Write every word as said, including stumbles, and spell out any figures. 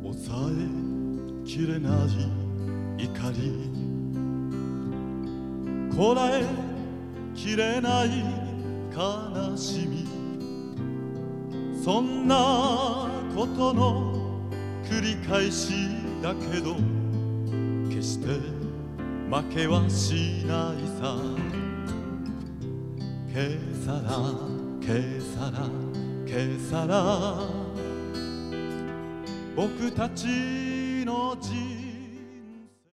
抑えきれない怒り、こらえきれない悲しみ、そんなことの繰り返しだけど、決して負けはしないさ。けさらけさらけさら僕たちの時